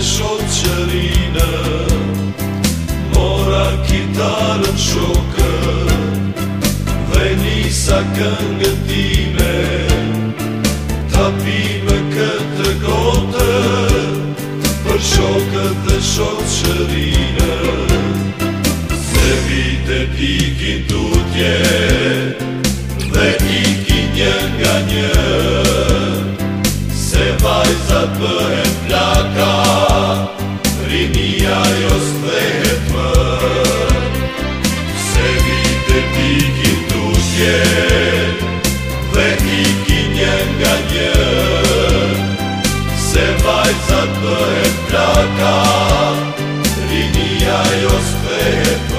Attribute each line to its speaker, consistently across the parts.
Speaker 1: shoqërinë, mora kitarën shokë dhe nisa këngën time, ta pime këtë gotë për shokët dhe shoqërinë. Se vitet ikin tutje dhe ikin një nga një, se vajzat bëhen plaka, rinia jo s'kthehet më. Se vitet ikin tutje dhe ikin një nga një, se vajzat bëhen plaka, rinia jo s'kthehet më.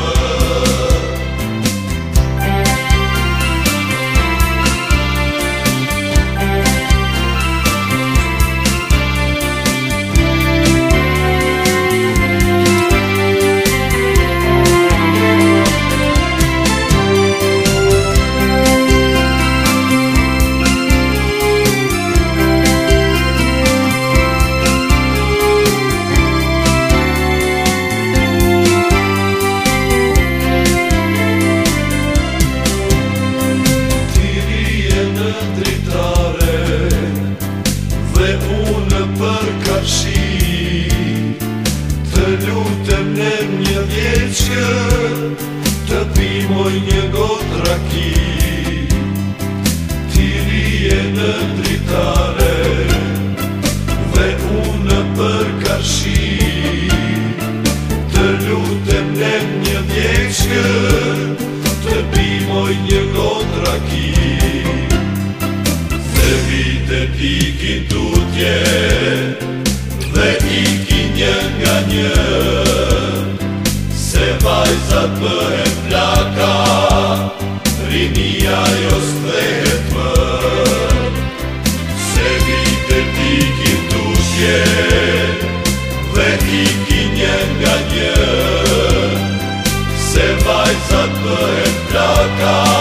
Speaker 1: Për kafshi të lutem në një vjeqë, të pimoj një gotë raki. Ti rije në dritare dhe unë për kafshi, të lutem në një vjeqë, të pimoj një gotë raki. Se vitet ikin tutje dhe ikin një nga një, se vajzat bëhen plaka, rinia jo s'kthehet më. Se vitet ikin tutje dhe ikin një nga një, se vajzat bëhen plaka,